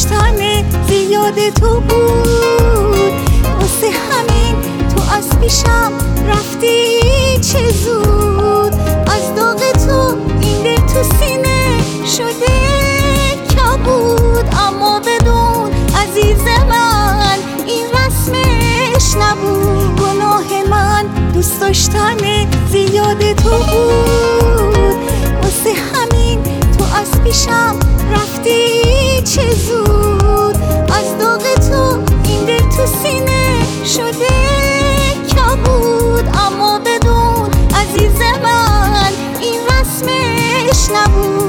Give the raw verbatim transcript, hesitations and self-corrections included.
داشتن زیاد تو بود، واسه همین تو از پیشم رفتی چه زود. از داغ تو این دل تو سینه شده کبود، اما بدون عزیز من این رسمش نبود. گناه من دوست داشتن زیاد تو بود، واسه همین تو از پیشم رفتی چه زود. از داغ تو این دل تو سینه شده کبود، اما بدون عزیز من این رسمش نبود.